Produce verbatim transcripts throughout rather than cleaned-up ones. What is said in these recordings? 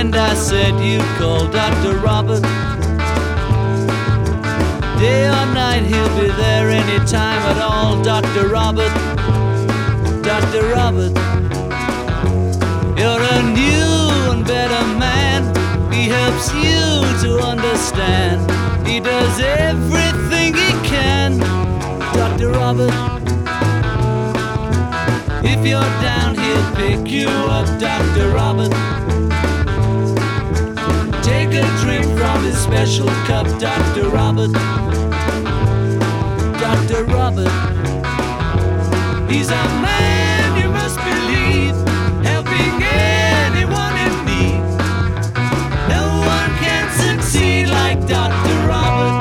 friend, I said you'd call Doctor Robert. Day or night, he'll be there anytime at all. Doctor Robert, Doctor Robert. You're a new and better man. He helps you to understand. He does everything he can. Doctor Robert. If you're down, he'll pick you up. Doctor Robert. Take a drink from his special cup. Doctor Robert. Doctor Robert. He's a man you must believe, helping anyone in need. No one can succeed like Doctor Robert.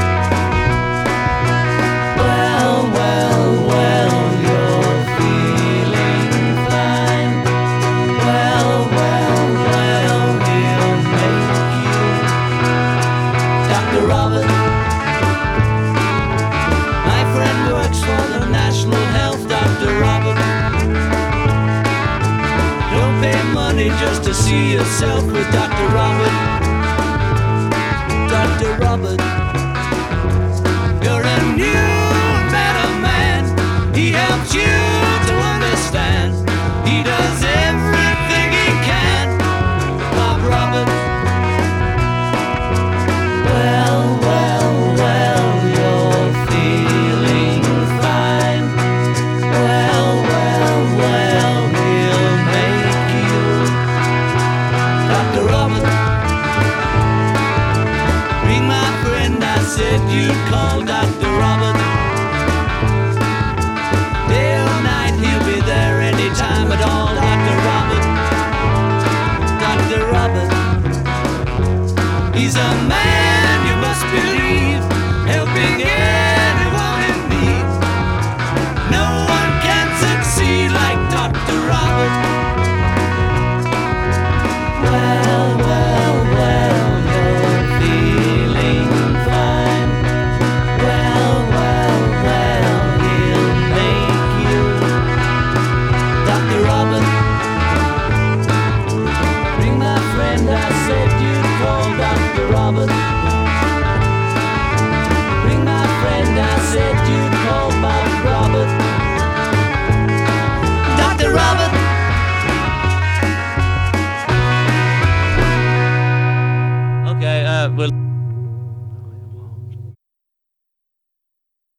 Well, well, well, you're feeling fine. Well, well, well, he'll make you. Doctor Robert. My friend works for the National Health. Doctor Robert. Don't pay money just to see yourself with Doctor Robert. Doctor Robert.